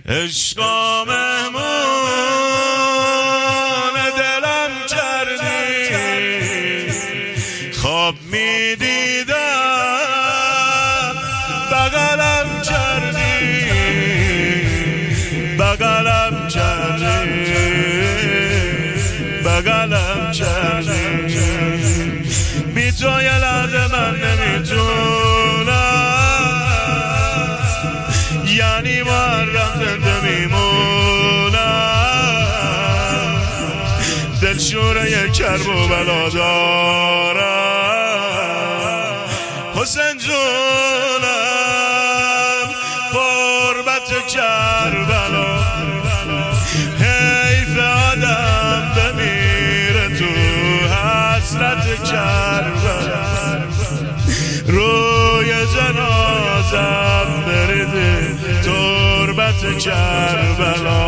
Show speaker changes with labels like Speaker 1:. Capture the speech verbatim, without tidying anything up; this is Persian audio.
Speaker 1: عشقا مهمون دلم کردی، خواب می دیدم بغلم کردی، بغلم کردی، بغلم کردی. بی تو یه لحظه من نمیتونم، یعنی محرم زنده میمونم. دلشوره کرب و بلا دارم، حسین جونم قربت کربلا. حیف آدم بمیره تو حسرت کربلا، روی جنازم بریزه تربت کربلا.